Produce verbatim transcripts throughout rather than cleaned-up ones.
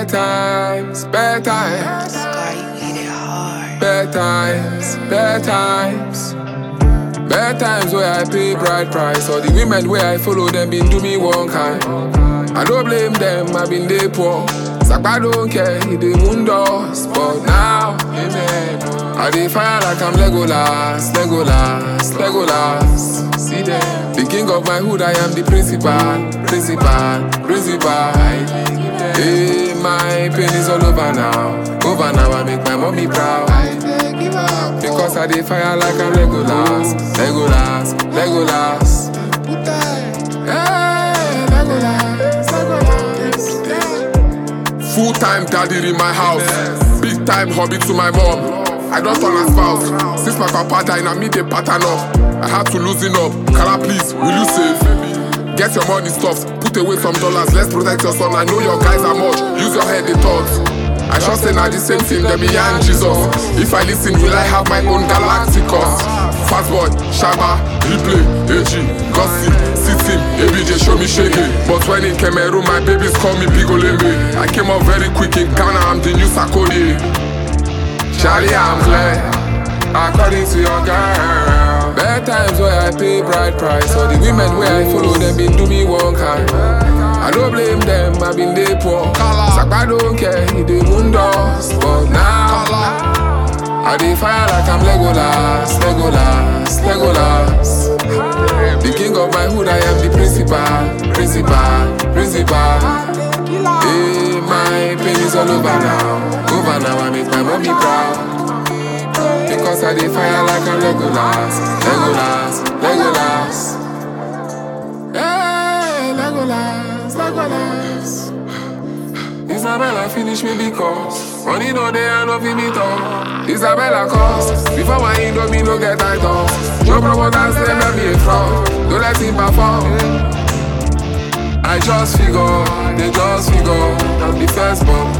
Bad times, bad times. Scar, you hit it hard. Bad times, bad times. Bad times where I pay bride price. Or the women where I follow them been do me one kind. I don't blame them, I been they poor. Sakpa don't care, he dey mundos. But now, amen, I dey fire like I'm Legolas, Legolas, Legolas. See them, the king of my hood, I am the principal, principal, principal. Hey, my pain is all over now, over now. I make my mommy proud. Because I dey fire like I'm Legolas, Legolas, Legolas. Hey, Legolas, Legolas. Full time daddy in my house, big time hobby to my mom. I don't turn a spouse, since my papa died, I me dey pattern up. I had to loosen up, Kala please, will you save? Get your money stuffed, put away some dollars, let's protect your son. I know your guys are much, use your head, they thoughts. I sure say not the same thing, them me and Jesus. If I listen, will I have my own Galacticos? Fast boy, Shabba, replay, A G, gossip, sitting, A B J show me shaking. But when in Cameroon, my babies call me Bigolembe. I came up very quick in Ghana, I'm the new Sarkodie. Charlie, I'm clear, according to your girl. Bad times where I pay bride price. Or the women where I follow them been do me one kind. I don't blame them, I been they poor. Sakpa don't care, he dey mundos. But now, I dey fire like I'm Legolas, Legolas, Legolas. The king of my hood, I am the principal, principal, principal. Hey, my pain is all over now, over now. I make my mommy proud. Because I dey fire like I'm Legolas, Legolas, Legolas. Hey, Legolas, Legolas. Isabella finish me because money no dey and no fit me talk. Isabella cause before my indomie no get title. No promoters say let me a fraud, don't let him perform. I just figure, they just figure, I'm the first born.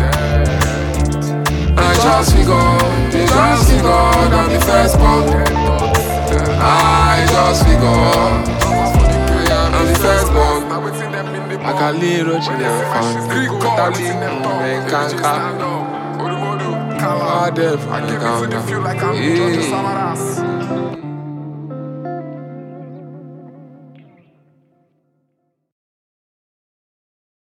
I just figure, they just figure, I'm the first born. I just figure, I'm the first born. I can leave Rochi and fan. Tali, and Kanka. All them from the counter.